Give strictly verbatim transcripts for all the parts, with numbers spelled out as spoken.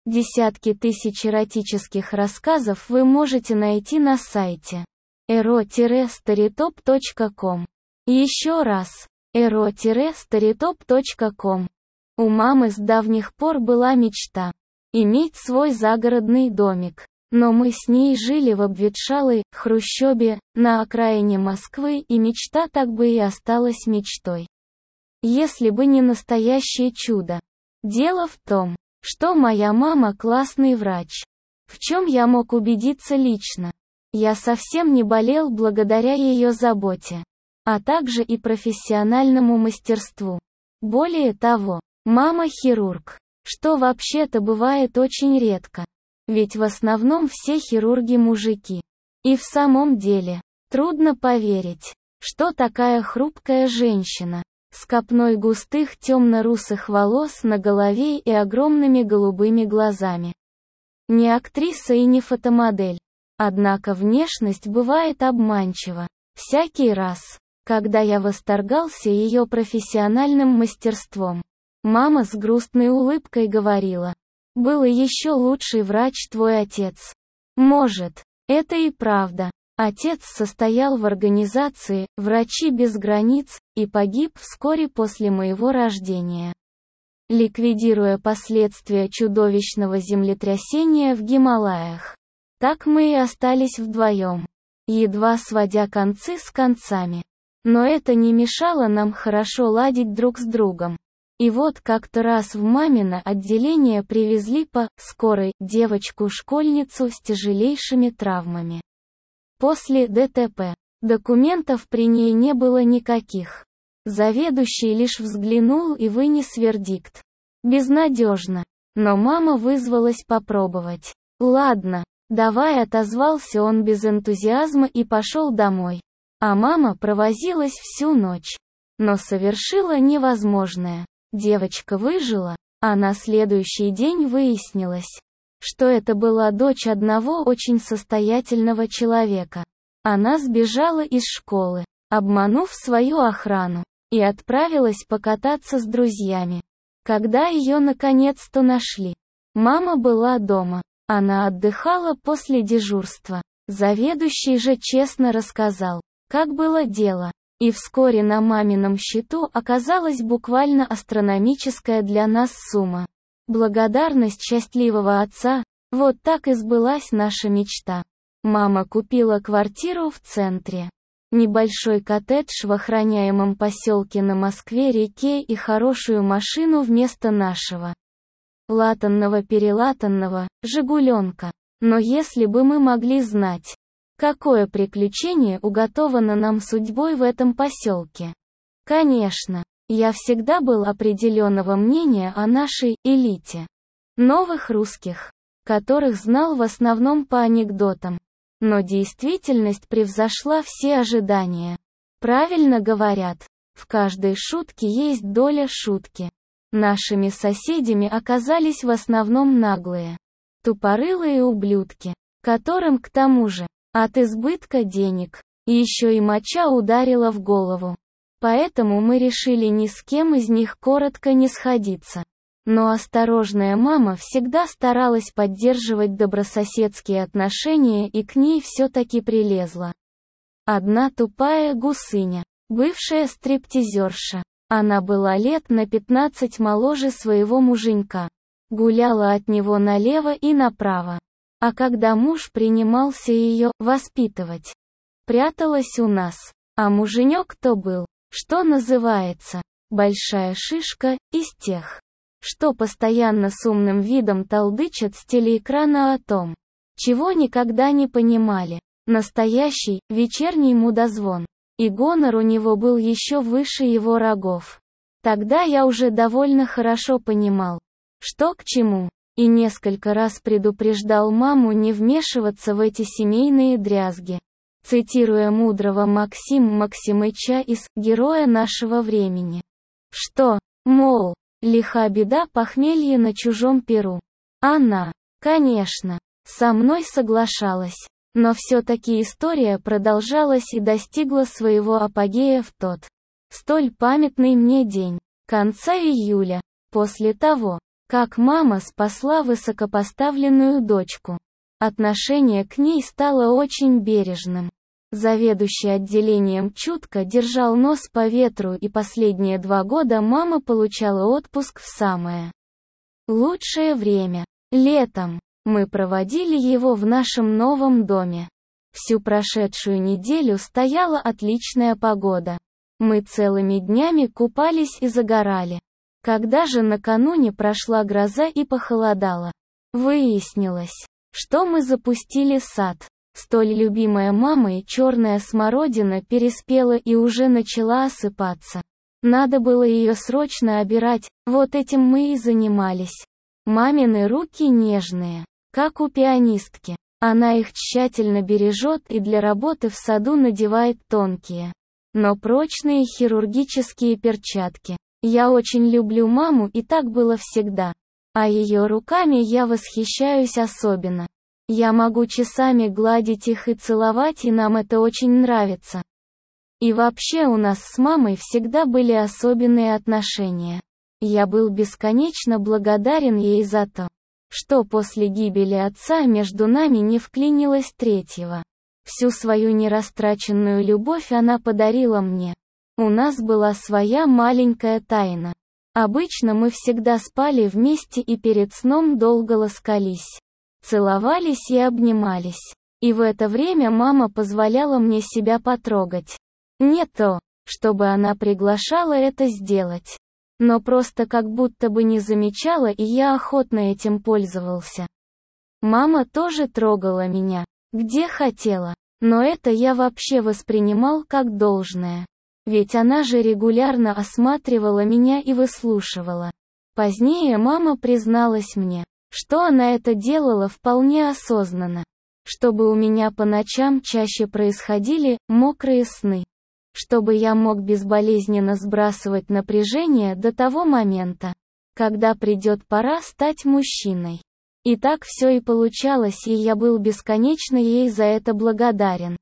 Десятки тысяч эротических рассказов вы можете найти на сайте эро старитоп точка ком. Еще раз, эро старитоп точка ком. У мамы с давних пор была мечта иметь свой загородный домик. Но мы с ней жили в обветшалой хрущебе на окраине Москвы, и мечта так бы и осталась мечтой. Если бы не настоящее чудо. Дело в том, что моя мама классный врач. В чем я мог убедиться лично. Я совсем не болел благодаря ее заботе, а также и профессиональному мастерству. Более того, мама хирург, что вообще-то бывает очень редко. Ведь в основном все хирурги мужики. И в самом деле, трудно поверить, что такая хрупкая женщина, с копной густых темно-русых волос на голове и огромными голубыми глазами. Не актриса и не фотомодель. Однако внешность бывает обманчива. Всякий раз, когда я восторгался ее профессиональным мастерством, мама с грустной улыбкой говорила: «Был и еще лучший врач твой отец». Может, это и правда. Отец состоял в организации «Врачи без границ» и погиб вскоре после моего рождения, ликвидируя последствия чудовищного землетрясения в Гималаях. Так мы и остались вдвоем, едва сводя концы с концами. Но это не мешало нам хорошо ладить друг с другом. И вот как-то раз в мамино отделение привезли по скорой девочку-школьницу с тяжелейшими травмами. После ДТП. Документов при ней не было никаких. Заведующий лишь взглянул и вынес вердикт. Безнадежно. Но мама вызвалась попробовать. «Ладно, давай», отозвался он без энтузиазма и пошел домой. А мама провозилась всю ночь. Но совершила невозможное. Девочка выжила, а на следующий день выяснилось, что это была дочь одного очень состоятельного человека. Она сбежала из школы, обманув свою охрану, и отправилась покататься с друзьями. Когда ее наконец-то нашли, мама была дома. Она отдыхала после дежурства. Заведующий же честно рассказал, как было дело. И вскоре на мамином счету оказалась буквально астрономическая для нас сумма. Благодарность счастливого отца, вот так и сбылась наша мечта. Мама купила квартиру в центре. Небольшой коттедж в охраняемом поселке на Москве-реке и хорошую машину вместо нашего латанного-перелатанного «Жигуленка». Но если бы мы могли знать, какое приключение уготовано нам судьбой в этом поселке. Конечно, я всегда был определенного мнения о нашей элите. Новых русских, которых знал в основном по анекдотам. Но действительность превзошла все ожидания. Правильно говорят, в каждой шутке есть доля шутки. Нашими соседями оказались в основном наглые, тупорылые ублюдки, которым к тому же, от избытка денег, еще и моча ударила в голову. Поэтому мы решили ни с кем из них коротко не сходиться. Но осторожная мама всегда старалась поддерживать добрососедские отношения, и к ней все-таки прилезла одна тупая гусыня, бывшая стриптизерша. Она была лет на пятнадцать моложе своего муженька. Гуляла от него налево и направо. А когда муж принимался ее воспитывать, пряталась у нас. А муженек-то был, что называется, большая шишка, из тех, что постоянно с умным видом толдычат с телеэкрана о том, чего никогда не понимали. Настоящий, вечерний мудозвон. И гонор у него был еще выше его рогов. Тогда я уже довольно хорошо понимал, что к чему, и несколько раз предупреждал маму не вмешиваться в эти семейные дрязги. Цитируя мудрого Максима Максимыча из «Героя нашего времени». Что, мол, лиха беда похмелье на чужом перу. Она, конечно, со мной соглашалась. Но все-таки история продолжалась и достигла своего апогея в тот, столь памятный мне день, конца июля, после того, Как мама спасла высокопоставленную дочку. Отношение к ней стало очень бережным. Заведующий отделением чутко держал нос по ветру, и последние два года мама получала отпуск в самое лучшее время. Летом. Мы проводили его в нашем новом доме. Всю прошедшую неделю стояла отличная погода. Мы целыми днями купались и загорали. Когда же накануне прошла гроза и похолодало, выяснилось, что мы запустили сад. Столь любимая мамой черная смородина переспела и уже начала осыпаться. Надо было ее срочно обирать, вот этим мы и занимались. Мамины руки нежные, как у пианистки. Она их тщательно бережет и для работы в саду надевает тонкие, но прочные хирургические перчатки. Я очень люблю маму, и так было всегда. А ее руками я восхищаюсь особенно. Я могу часами гладить их и целовать, и нам это очень нравится. И вообще у нас с мамой всегда были особенные отношения. Я был бесконечно благодарен ей за то, что после гибели отца между нами не вклинилось третьего. Всю свою нерастраченную любовь она подарила мне. У нас была своя маленькая тайна. Обычно мы всегда спали вместе и перед сном долго ласкались, целовались и обнимались. И в это время мама позволяла мне себя потрогать. Не то, чтобы она приглашала это сделать, но просто как будто бы не замечала, и я охотно этим пользовался. Мама тоже трогала меня, где хотела, но это я вообще воспринимал как должное. Ведь она же регулярно осматривала меня и выслушивала. Позднее мама призналась мне, что она это делала вполне осознанно, чтобы у меня по ночам чаще происходили мокрые сны, чтобы я мог безболезненно сбрасывать напряжение до того момента, когда придет пора стать мужчиной. И так все и получалось, и я был бесконечно ей за это благодарен.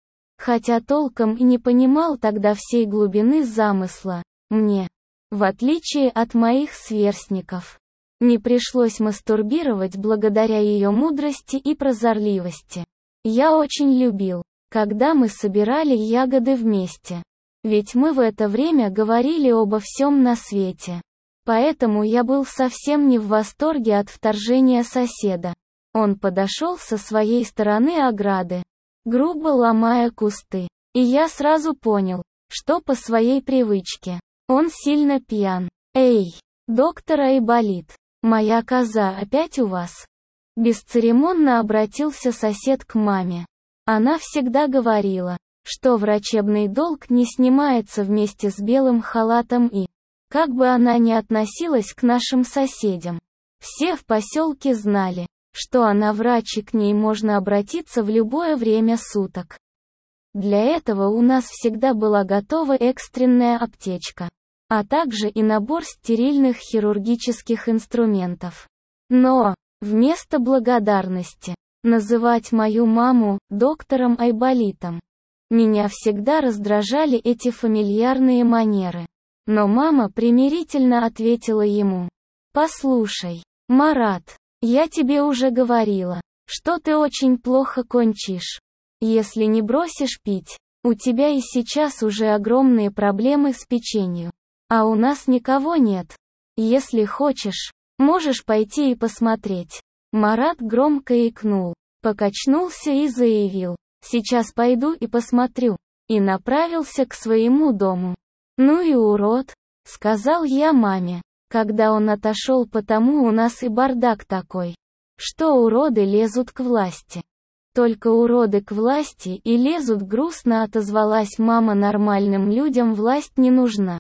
Хотя толком и не понимал тогда всей глубины замысла, мне, в отличие от моих сверстников, не пришлось мастурбировать благодаря ее мудрости и прозорливости. Я очень любил, когда мы собирали ягоды вместе. Ведь мы в это время говорили обо всем на свете. Поэтому я был совсем не в восторге от вторжения соседа. Он подошел со своей стороны ограды, грубо ломая кусты. И я сразу понял, что по своей привычке. Он сильно пьян. «Эй, доктор Айболит, моя коза опять у вас?» Бесцеремонно обратился сосед к маме. Она всегда говорила, что врачебный долг не снимается вместе с белым халатом, и, как бы она ни относилась к нашим соседям, все в поселке знали, что она врач и к ней можно обратиться в любое время суток. Для этого у нас всегда была готова экстренная аптечка, а также и набор стерильных хирургических инструментов. Но, вместо благодарности, называть мою маму доктором Айболитом, меня всегда раздражали эти фамильярные манеры. Но мама примирительно ответила ему: «Послушай, Марат, я тебе уже говорила, что ты очень плохо кончишь. Если не бросишь пить, у тебя и сейчас уже огромные проблемы с печенью. А у нас никого нет. Если хочешь, можешь пойти и посмотреть». Марат громко икнул, покачнулся и заявил: «Сейчас пойду и посмотрю», и направился к своему дому. «Ну и урод», — сказал я маме, когда он отошел, потому у нас и бардак такой, что уроды лезут к власти. Только уроды к власти и лезут, грустно отозвалась мама. Нормальным людям власть не нужна.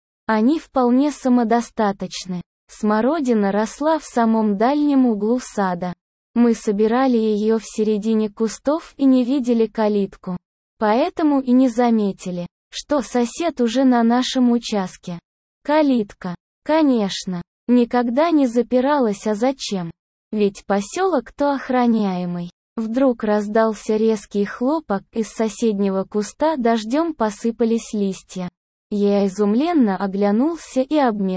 Они вполне самодостаточны. Смородина росла в самом дальнем углу сада. Мы собирали ее в середине кустов и не видели калитку. Поэтому и не заметили, что сосед уже на нашем участке. Калитка, конечно, никогда не запиралась, а зачем? Ведь поселок то охраняемый. Вдруг раздался резкий хлопок, из соседнего куста дождем посыпались листья. Я изумленно оглянулся и обмер.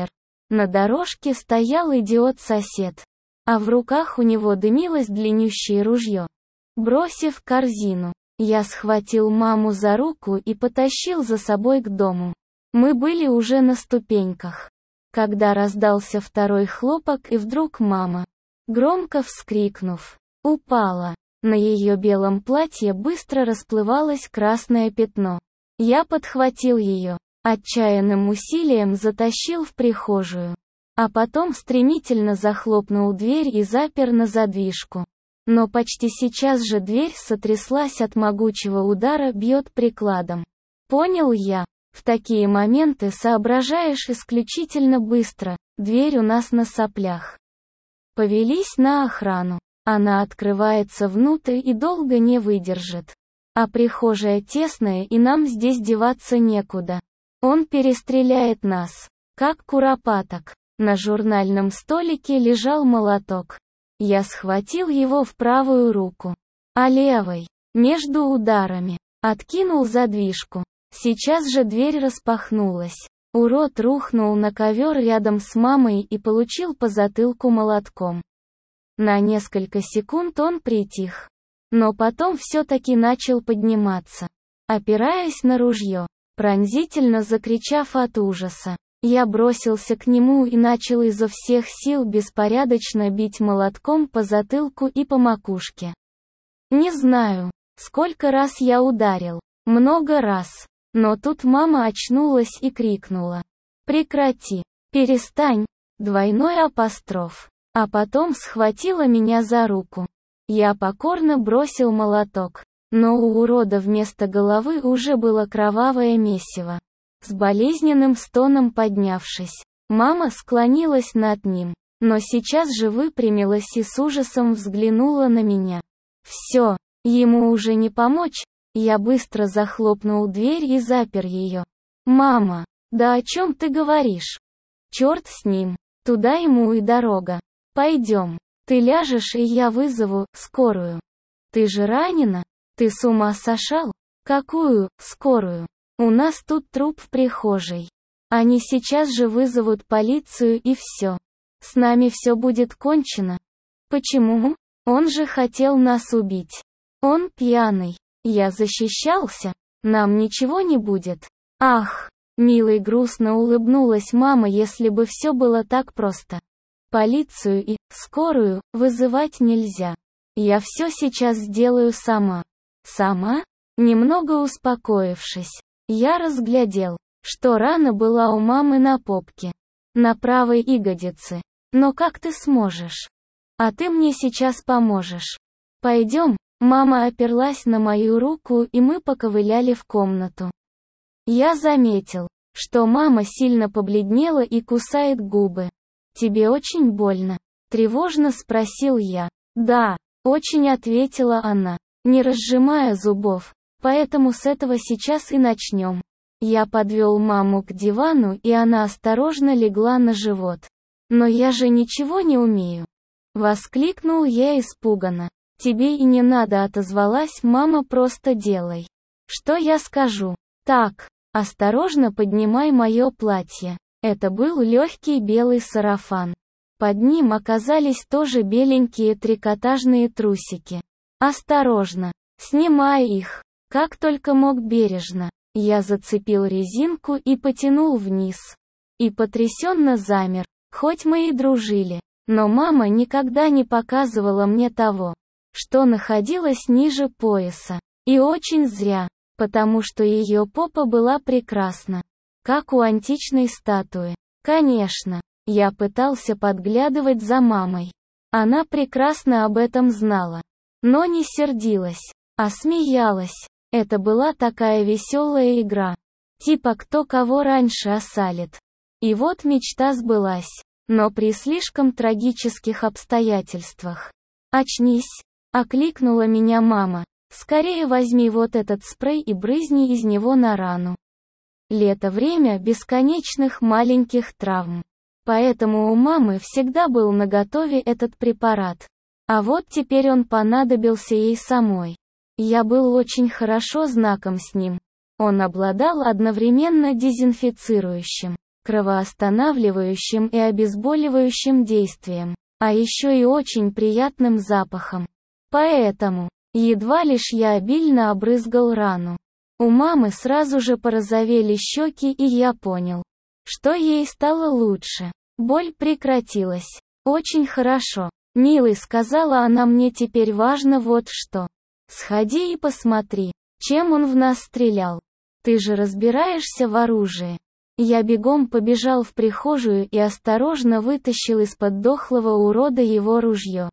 На дорожке стоял идиот-сосед, а в руках у него дымилось длиннющее ружье. Бросив корзину, я схватил маму за руку и потащил за собой к дому. Мы были уже на ступеньках, когда раздался второй хлопок, и вдруг мама, громко вскрикнув, упала. На ее белом платье быстро расплывалось красное пятно. Я подхватил ее, отчаянным усилием затащил в прихожую, а потом стремительно захлопнул дверь и запер на задвижку. Но почти сейчас же дверь сотряслась от могучего удара, бьет прикладом. Понял я. В такие моменты соображаешь исключительно быстро, дверь у нас на соплях. Повелись на охрану. Она открывается внутрь и долго не выдержит. А прихожая тесная, и нам здесь деваться некуда. Он перестреляет нас, как куропаток. На журнальном столике лежал молоток. Я схватил его в правую руку, а левой, между ударами, откинул задвижку. Сейчас же дверь распахнулась. Урод рухнул на ковер рядом с мамой и получил по затылку молотком. На несколько секунд он притих, но потом все-таки начал подниматься, опираясь на ружье, пронзительно закричав от ужаса. Я бросился к нему и начал изо всех сил беспорядочно бить молотком по затылку и по макушке. Не знаю, сколько раз я ударил, много раз, но тут мама очнулась и крикнула: «Прекрати! Перестань!» Двойной апостроф. А потом схватила меня за руку. Я покорно бросил молоток, но у урода вместо головы уже было кровавое месиво. С болезненным стоном поднявшись, мама склонилась над ним, но сейчас же выпрямилась и с ужасом взглянула на меня. Все, ему уже не помочь. Я быстро захлопнул дверь и запер ее. «Мама, да о чем ты говоришь? Черт с ним, туда ему и дорога. Пойдем, ты ляжешь, и я вызову скорую. Ты же ранена? Ты с ума сошел? Какую скорую? У нас тут труп в прихожей. Они сейчас же вызовут полицию, и все. С нами все будет кончено». «Почему? Он же хотел нас убить. Он пьяный. Я защищался. Нам ничего не будет». «Ах!» Милой грустно улыбнулась мама, если бы все было так просто. «Полицию и скорую вызывать нельзя. Я все сейчас сделаю сама». «Сама?» Немного успокоившись, я разглядел, что рана была у мамы на попке, на правой ягодице. «Но как ты сможешь? А ты мне сейчас поможешь. Пойдем». Мама оперлась на мою руку, и мы поковыляли в комнату. Я заметил, что мама сильно побледнела и кусает губы. «Тебе очень больно?» — тревожно спросил я. «Да, очень», — ответила она, не разжимая зубов. «Поэтому с этого сейчас и начнем». Я подвел маму к дивану, и она осторожно легла на живот. «Но я же ничего не умею!» — воскликнул я испуганно. «Тебе и не надо», — отозвалась мама, — «просто делай, что я скажу. Так, осторожно поднимай мое платье». Это был легкий белый сарафан. Под ним оказались тоже беленькие трикотажные трусики. «Осторожно, снимай их». Как только мог бережно, я зацепил резинку и потянул вниз. И потрясенно замер. Хоть мы и дружили, но мама никогда не показывала мне того, что находилось ниже пояса. И очень зря, потому что ее попа была прекрасна, как у античной статуи. Конечно, я пытался подглядывать за мамой. Она прекрасно об этом знала, но не сердилась, а смеялась. Это была такая веселая игра. Типа кто кого раньше осалит. И вот мечта сбылась, но при слишком трагических обстоятельствах. «Очнись!» — окликнула меня мама. «Скорее возьми вот этот спрей и брызни из него на рану». Лето — время бесконечных маленьких травм. Поэтому у мамы всегда был наготове этот препарат. А вот теперь он понадобился ей самой. Я был очень хорошо знаком с ним. Он обладал одновременно дезинфицирующим, кровоостанавливающим и обезболивающим действием, а еще и очень приятным запахом. Поэтому, едва лишь я обильно обрызгал рану, у мамы сразу же порозовели щеки, и я понял, что ей стало лучше. Боль прекратилась. Очень хорошо. «Милый», — сказала она мне, — «теперь важно вот что. Сходи и посмотри, чем он в нас стрелял. Ты же разбираешься в оружии». Я бегом побежал в прихожую и осторожно вытащил из-под дохлого урода его ружье.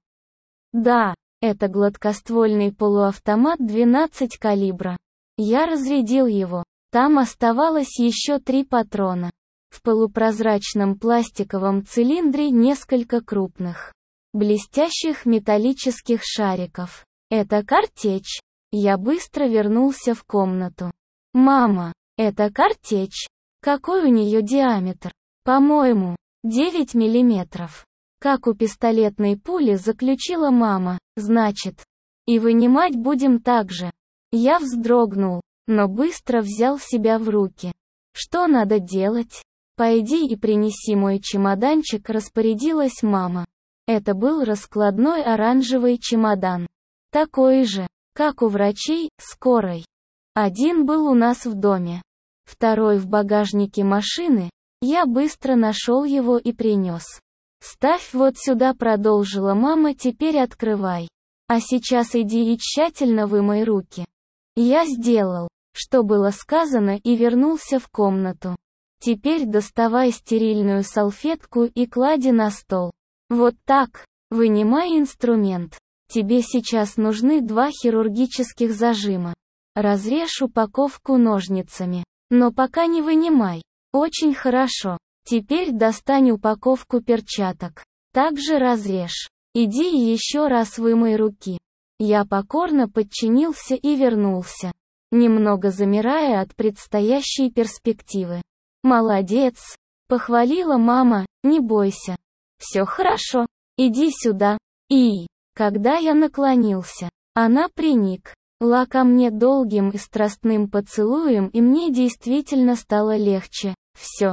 Да, это гладкоствольный полуавтомат двенадцать калибра. Я разрядил его. Там оставалось еще три патрона. В полупрозрачном пластиковом цилиндре несколько крупных, блестящих металлических шариков. Это картечь. Я быстро вернулся в комнату. «Мама, это картечь. Какой у нее диаметр?» «По-моему, девять миллиметров. Как у пистолетной пули», — заключила мама. «Значит, и вынимать будем так же». Я вздрогнул, но быстро взял себя в руки. «Что надо делать?» «Пойди и принеси мой чемоданчик», — распорядилась мама. Это был раскладной оранжевый чемодан. Такой же, как у врачей, скорой. Один был у нас в доме. Второй в багажнике машины. Я быстро нашел его и принес. «Ставь вот сюда», — продолжила мама, — «теперь открывай. А сейчас иди и тщательно вымой руки». Я сделал, что было сказано, и вернулся в комнату. «Теперь доставай стерильную салфетку и клади на стол. Вот так. Вынимай инструмент. Тебе сейчас нужны два хирургических зажима. Разрежь упаковку ножницами. Но пока не вынимай». «Очень хорошо. Теперь достань упаковку перчаток. Также разрежь. Иди и еще раз вымой руки». Я покорно подчинился и вернулся, немного замирая от предстоящей перспективы. «Молодец», — похвалила мама, — «не бойся. Все хорошо. Иди сюда». И, когда я наклонился, она приник ко мне долгим и страстным поцелуем, и мне действительно стало легче. «Все.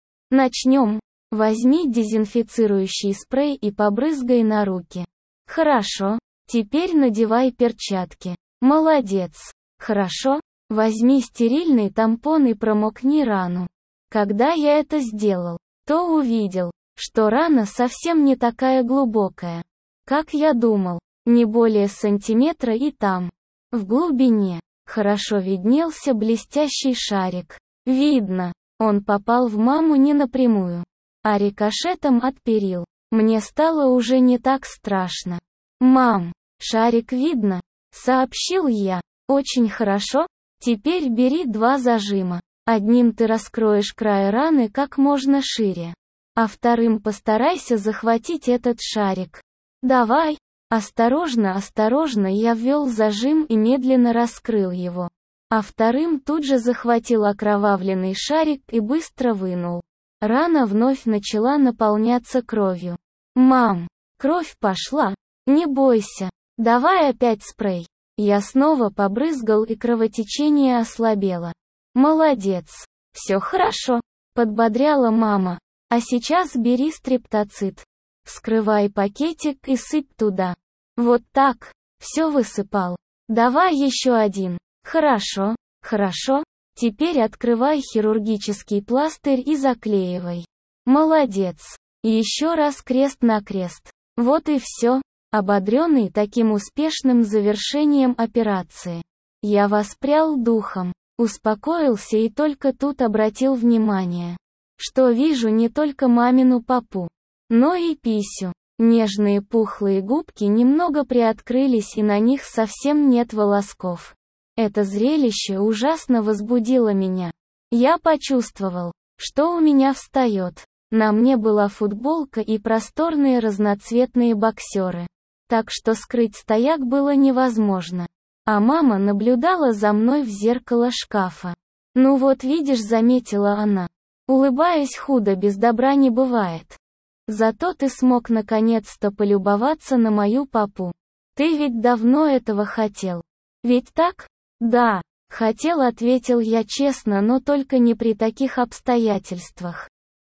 Начнем. Возьми дезинфицирующий спрей и побрызгай на руки». «Хорошо. Теперь надевай перчатки». «Молодец. Хорошо. Возьми стерильный тампон и промокни рану». Когда я это сделал, то увидел, что рана совсем не такая глубокая, как я думал, не более сантиметра, и там, в глубине, хорошо виднелся блестящий шарик. Видно, он попал в маму не напрямую, а рикошетом от перил. Мне стало уже не так страшно. «Мам, шарик видно», — сообщил я. «Очень хорошо. Теперь бери два зажима. Одним ты раскроешь край раны как можно шире, а вторым постарайся захватить этот шарик. Давай». Осторожно, осторожно я ввел зажим и медленно раскрыл его, а вторым тут же захватил окровавленный шарик и быстро вынул. Рана вновь начала наполняться кровью. «Мам, кровь пошла. Не бойся. Давай опять спрей». Я снова побрызгал, и кровотечение ослабело. «Молодец. Все хорошо», — подбодряла мама. «А сейчас бери стрептоцит. Вскрывай пакетик и сыпь туда. Вот так. Все высыпал. Давай еще один. Хорошо, хорошо. Теперь открывай хирургический пластырь и заклеивай. Молодец. Еще раз крест-накрест. Вот и все». Ободренный таким успешным завершением операции, я воспрял духом, успокоился и только тут обратил внимание, что вижу не только мамину попу, но и писю. Нежные пухлые губки немного приоткрылись, и на них совсем нет волосков. Это зрелище ужасно возбудило меня. Я почувствовал, что у меня встает. На мне была футболка и просторные разноцветные боксеры, так что скрыть стояк было невозможно. А мама наблюдала за мной в зеркало шкафа. «Ну вот видишь», — заметила она, улыбаясь, — «худо без добра не бывает. Зато ты смог наконец-то полюбоваться на мою попу. Ты ведь давно этого хотел. Ведь так?» «Да, хотел», — ответил я честно, — «но только не при таких обстоятельствах».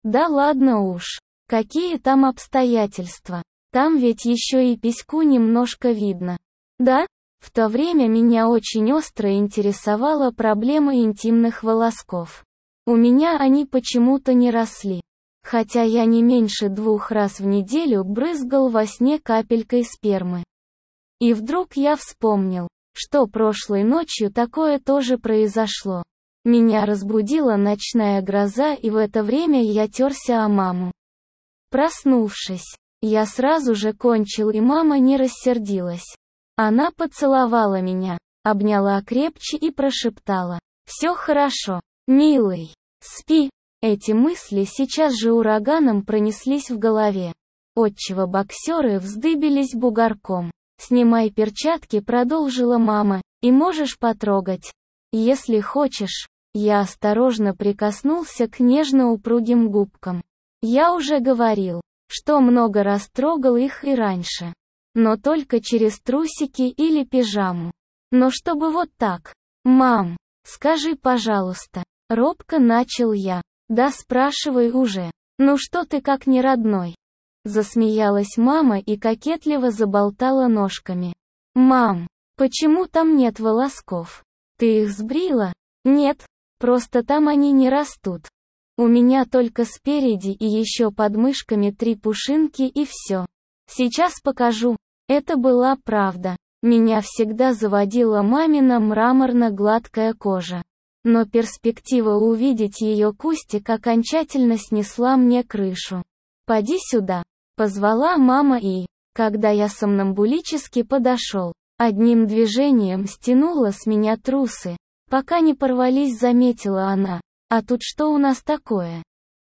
Да ладно уж. Какие там обстоятельства? Там ведь еще и письку немножко видно. Да? В то время меня очень остро интересовала проблема интимных волосков. У меня они почему-то не росли. Хотя я не меньше двух раз в неделю брызгал во сне капелькой спермы. И вдруг я вспомнил, что прошлой ночью такое тоже произошло. Меня разбудила ночная гроза, и в это время я терся о маму. Проснувшись, я сразу же кончил, и мама не рассердилась. Она поцеловала меня, обняла крепче и прошептала: «Все хорошо, милый, спи». Эти мысли сейчас же ураганом пронеслись в голове, отчего боксеры вздыбились бугорком. «Снимай перчатки», — продолжила мама, — «и можешь потрогать, если хочешь». Я осторожно прикоснулся к нежно-упругим губкам. Я уже говорил, что много раз трогал их и раньше. Но только через трусики или пижаму. Но чтобы вот так. «Мам, скажи, пожалуйста». Робко начал я. «Да спрашивай уже. Ну что ты как не родной?» Засмеялась мама и кокетливо заболтала ножками. «Мам, почему там нет волосков? Ты их сбрила?» «Нет, просто там они не растут. У меня только спереди и еще под мышками три пушинки и все. Сейчас покажу». Это была правда. Меня всегда заводила мамина мраморно-гладкая кожа. Но перспектива увидеть ее кустик окончательно снесла мне крышу. «Поди сюда», — позвала мама и, когда я сомнамбулически подошел, одним движением стянула с меня трусы. Пока не порвались, заметила она. «А тут что у нас такое?»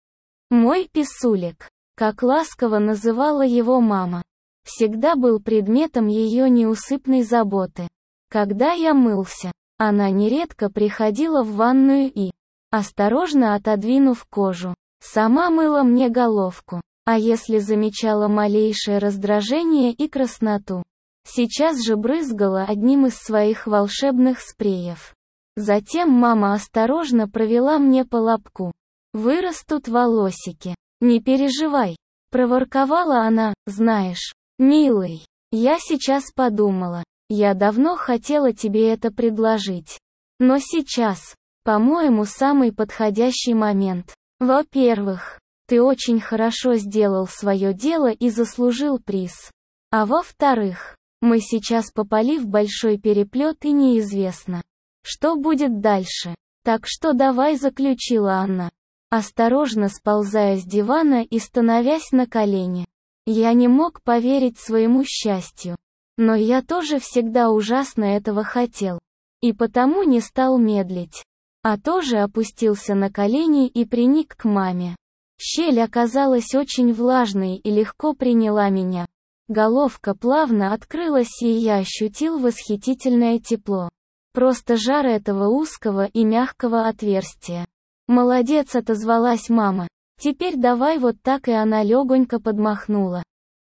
Мой писулик, как ласково называла его мама, всегда был предметом ее неусыпной заботы. Когда я мылся, она нередко приходила в ванную и, осторожно отодвинув кожу, сама мыла мне головку. А если замечала малейшее раздражение и красноту, сейчас же брызгала одним из своих волшебных спреев. Затем мама осторожно провела мне по лобку. «Вырастут волосики. Не переживай», — проворковала она. «Знаешь, милый, я сейчас подумала, я давно хотела тебе это предложить. Но сейчас, по-моему, самый подходящий момент. Во-первых, ты очень хорошо сделал свое дело и заслужил приз. А во-вторых, мы сейчас попали в большой переплет и неизвестно, что будет дальше. Так что давай», — заключила она, осторожно сползая с дивана и становясь на колени. Я не мог поверить своему счастью. Но я тоже всегда ужасно этого хотел. И потому не стал медлить. А тоже опустился на колени и приник к маме. Щель оказалась очень влажной и легко приняла меня. Головка плавно открылась, и я ощутил восхитительное тепло. Просто жар этого узкого и мягкого отверстия. «Молодец», — отозвалась мама. «Теперь давай вот так», и она легонько подмахнула,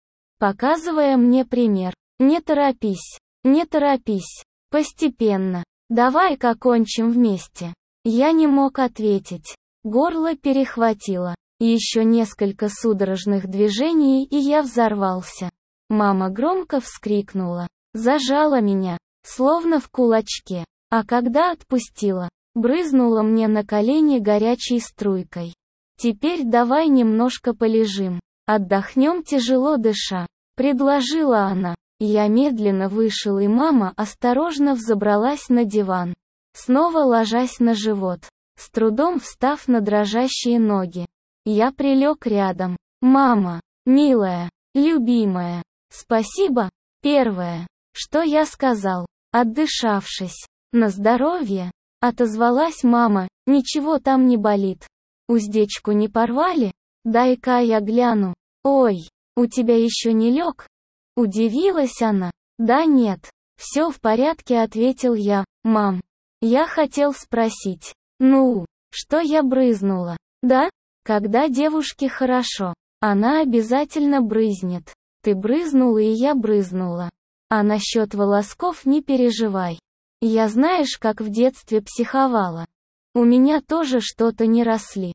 показывая мне пример. «Не торопись, не торопись. Постепенно. Давай-ка кончим вместе». Я не мог ответить. Горло перехватило. Еще несколько судорожных движений, и я взорвался. Мама громко вскрикнула. Зажала меня, словно в кулачке. А когда отпустила, брызнула мне на колени горячей струйкой. «Теперь давай немножко полежим. Отдохнем, тяжело дыша», — предложила она. Я медленно вышел, и мама осторожно взобралась на диван, снова ложась на живот, с трудом встав на дрожащие ноги. Я прилег рядом. «Мама, милая, любимая, спасибо». Первое, что я сказал, отдышавшись. «На здоровье», — отозвалась мама. «Ничего там не болит. Уздечку не порвали? Дай-ка я гляну. Ой, у тебя еще не лег?» Удивилась она. «Да нет, все в порядке», — ответил я. «Мам, я хотел спросить, ну, что я брызнула?» «Да? Когда девушке хорошо, она обязательно брызнет. Ты брызнула, и я брызнула. А насчет волосков не переживай. Я, знаешь, как в детстве психовала. У меня тоже что-то не росли.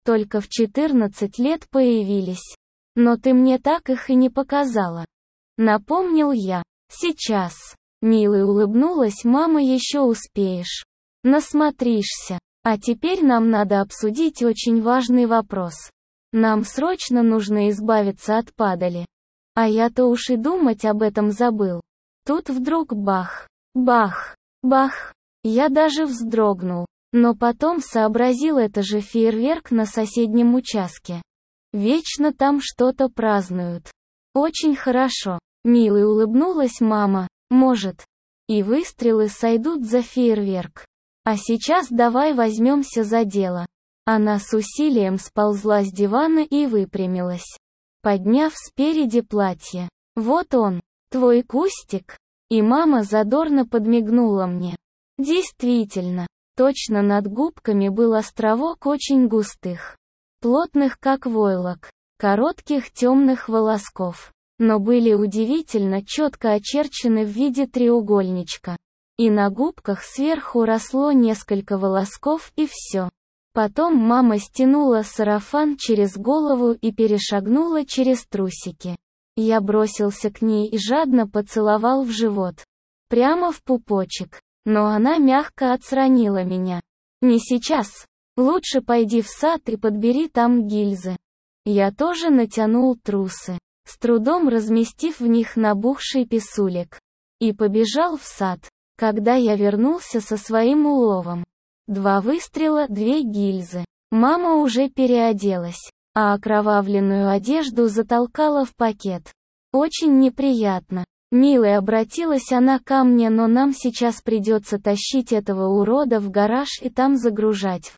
только в четырнадцать лет появились. Но ты мне так их и не показала. Напомнил я. Сейчас. Милый улыбнулась мама, еще успеешь. Насмотришься. А теперь нам надо обсудить очень важный вопрос. Нам срочно нужно избавиться от падали. А я-то уж и думать об этом забыл. Тут вдруг бах, бах, бах. Я даже вздрогнул. Но потом сообразил, это же фейерверк на соседнем участке. Вечно там что-то празднуют. Очень хорошо. Милый улыбнулась мама. Может. И выстрелы сойдут за фейерверк. А сейчас давай возьмемся за дело. Она с усилием сползла с дивана и выпрямилась, подняв спереди платье. Вот он, твой кустик. И мама задорно подмигнула мне. Действительно, точно над губками был островок очень густых, плотных как войлок, коротких темных волосков, но были удивительно четко очерчены в виде треугольничка. И на губках сверху росло несколько волосков, и все. Потом мама стянула сарафан через голову и перешагнула через трусики. Я бросился к ней и жадно поцеловал в живот. Прямо в пупочек. Но она мягко отстранила меня. «Не сейчас. Лучше пойди в сад и подбери там гильзы». Я тоже натянул трусы, с трудом разместив в них набухший писулек. И побежал в сад. Когда я вернулся со своим уловом. Два выстрела, две гильзы. Мама уже переоделась, а окровавленную одежду затолкала в пакет. Очень неприятно. «Милая», обратилась она ко мне, но нам сейчас придется тащить этого урода в гараж и там загружать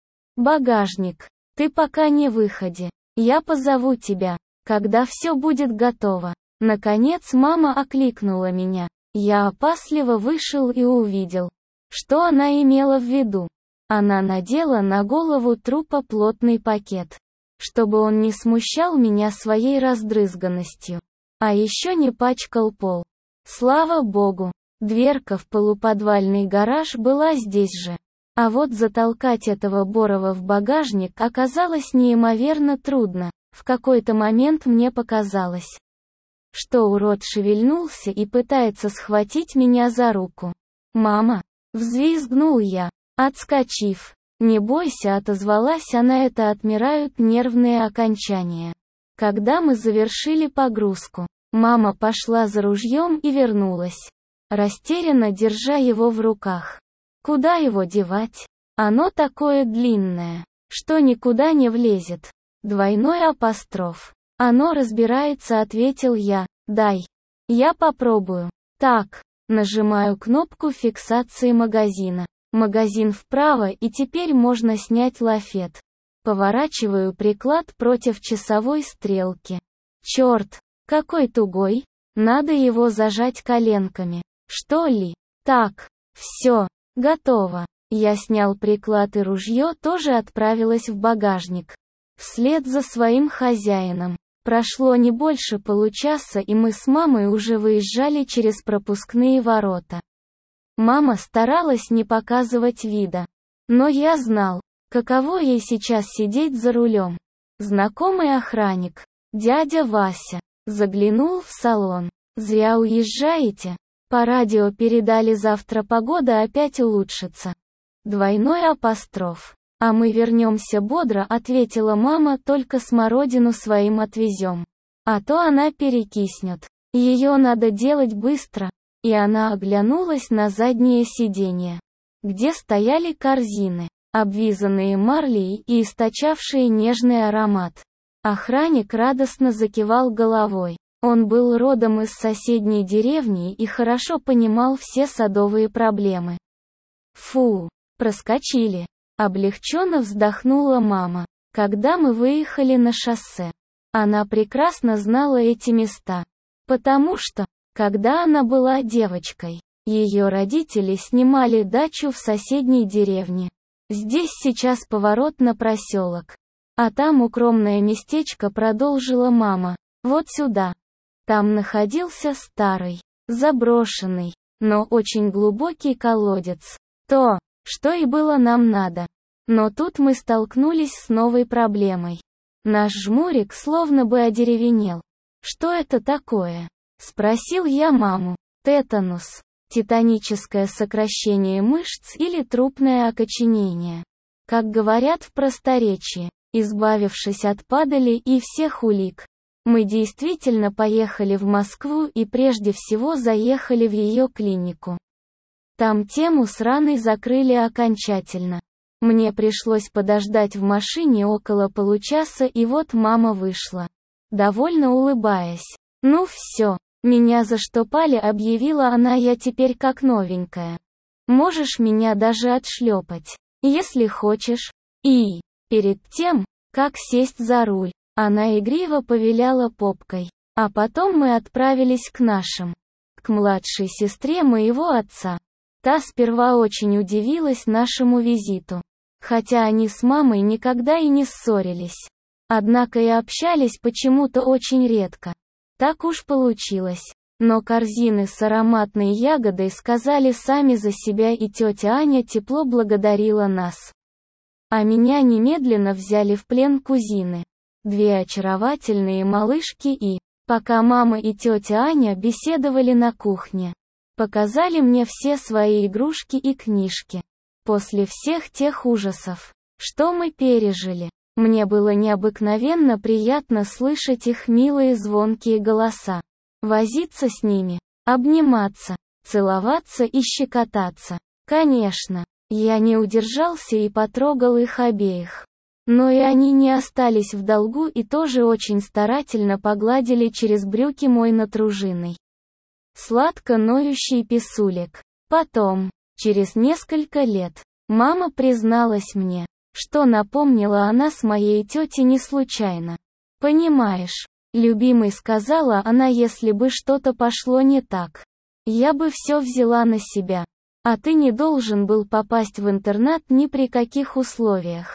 в багажник. Ты пока не выходи. Я позову тебя, когда все будет готово. Наконец мама окликнула меня. Я опасливо вышел и увидел, что она имела в виду. Она надела на голову трупа плотный пакет, чтобы он не смущал меня своей раздрызганностью. А еще не пачкал пол. Слава богу, дверка в полуподвальный гараж была здесь же. А вот затолкать этого Борова в багажник оказалось неимоверно трудно. В какой-то момент мне показалось, что урод шевельнулся и пытается схватить меня за руку. «Мама!» — взвизгнул я, отскочив. «Не бойся», — отозвалась она, — это отмирают нервные окончания. Когда мы завершили погрузку, мама пошла за ружьем и вернулась, растерянно держа его в руках. Куда его девать? Оно такое длинное, что никуда не влезет. Двойной апостроф. Оно разбирается, ответил я. Дай. Я попробую. Так. Нажимаю кнопку фиксации магазина. Магазин вправо, и теперь можно снять лафет. Поворачиваю приклад против часовой стрелки. Черт, какой тугой. Надо его зажать коленками. Что ли? Так. Все. Готово. Я снял приклад, и ружье тоже отправилось в багажник. Вслед за своим хозяином. Прошло не больше получаса, и мы с мамой уже выезжали через пропускные ворота. Мама старалась не показывать вида. Но я знал, каково ей сейчас сидеть за рулем. Знакомый охранник, дядя Вася, заглянул в салон. «Зря уезжаете. По радио передали, завтра погода опять улучшится». Двойной апостроф. «А мы вернемся бодро», — ответила мама, — «только смородину своим отвезем. А то она перекиснет. Ее надо делать быстро». И она оглянулась на заднее сиденье, где стояли корзины, обвязанные марлей и источавшие нежный аромат. Охранник радостно закивал головой. Он был родом из соседней деревни и хорошо понимал все садовые проблемы. «Фу, проскочили», — облегченно вздохнула мама, когда мы выехали на шоссе. Она прекрасно знала эти места, потому что, когда она была девочкой, ее родители снимали дачу в соседней деревне. Здесь сейчас поворот на проселок. А там укромное местечко, продолжила мама. Вот сюда. Там находился старый, заброшенный, но очень глубокий колодец. То, что и было нам надо. Но тут мы столкнулись с новой проблемой. Наш жмурик словно бы одеревенел. «Что это такое?» — спросил я маму. «Тетанус. Титаническое сокращение мышц или трупное окоченение. Как говорят в просторечии, избавившись от падали и всех улик, мы действительно поехали в Москву и прежде всего заехали в ее клинику. Там тему с раной закрыли окончательно. Мне пришлось подождать в машине около получаса, и вот мама вышла, довольно улыбаясь. «Ну все, меня заштопали», — объявила она, «я теперь как новенькая. Можешь меня даже отшлепать, если хочешь». И, перед тем, как сесть за руль, она игриво повиляла попкой. А потом мы отправились к нашим, к младшей сестре моего отца. Та сперва очень удивилась нашему визиту. Хотя они с мамой никогда и не ссорились. Однако и общались почему-то очень редко. Так уж получилось. Но корзины с ароматной ягодой сказали сами за себя, и тетя Аня тепло благодарила нас. А меня немедленно взяли в плен кузины. Две очаровательные малышки и, пока мама и тетя Аня беседовали на кухне, показали мне все свои игрушки и книжки. После всех тех ужасов, что мы пережили, мне было необыкновенно приятно слышать их милые звонкие голоса, возиться с ними, обниматься, целоваться и щекотаться. Конечно, я не удержался и потрогал их обеих. Но и они не остались в долгу и тоже очень старательно погладили через брюки мой натруженный, сладко ноющий писулек. Потом, через несколько лет, мама призналась мне, что напомнила она с моей тетей не случайно. «Понимаешь, любимый», — сказала она, — «если бы что-то пошло не так, я бы все взяла на себя. А ты не должен был попасть в интернат ни при каких условиях».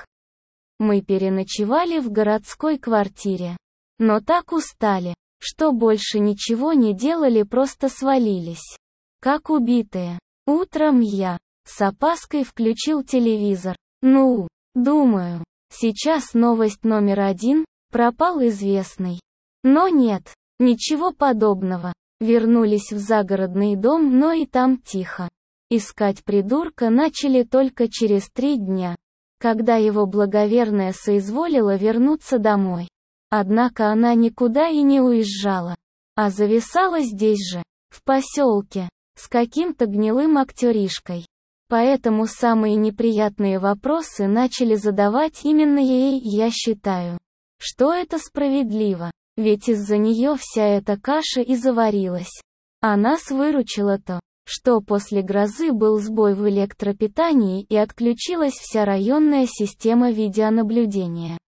Мы переночевали в городской квартире. Но так устали, что больше ничего не делали, просто свалились, как убитые. Утром я, с опаской, включил телевизор. Ну, думаю, сейчас новость номер один, пропал известный. Но нет, ничего подобного. Вернулись в загородный дом, но и там тихо. Искать придурка начали только через три дня, когда его благоверная соизволила вернуться домой. Однако она никуда и не уезжала, а зависала здесь же, в поселке, с каким-то гнилым актеришкой. Поэтому самые неприятные вопросы начали задавать именно ей. Я считаю, что это справедливо, ведь из-за нее вся эта каша и заварилась. А нас выручило то, что после грозы был сбой в электропитании и отключилась вся районная система видеонаблюдения.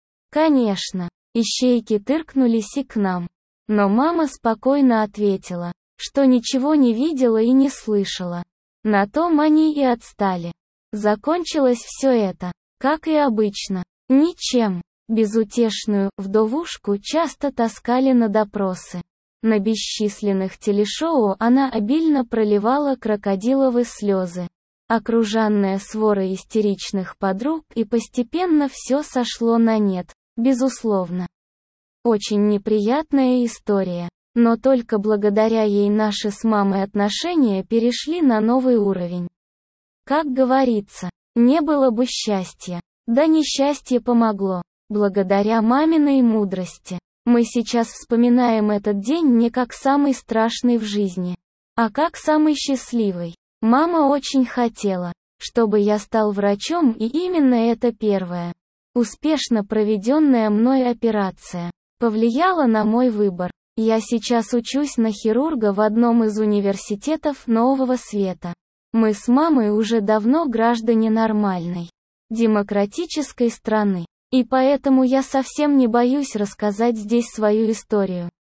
Конечно, ищейки тыркнулись и к нам. Но мама спокойно ответила, что ничего не видела и не слышала. На том они и отстали. Закончилось все это, как и обычно, ничем. Безутешную вдовушку часто таскали на допросы. На бесчисленных телешоу она обильно проливала крокодиловые слезы, окруженная сворой истеричных подруг, и постепенно все сошло на нет, безусловно. Очень неприятная история. Но только благодаря ей наши с мамой отношения перешли на новый уровень. Как говорится, не было бы счастья, да несчастье помогло. Благодаря маминой мудрости, мы сейчас вспоминаем этот день не как самый страшный в жизни, а как самый счастливый. Мама очень хотела, чтобы я стал врачом, и именно эта первая, успешно проведенная мной операция, повлияла на мой выбор. Я сейчас учусь на хирурга в одном из университетов Нового Света. Мы с мамой уже давно граждане нормальной, демократической страны. И поэтому я совсем не боюсь рассказать здесь свою историю.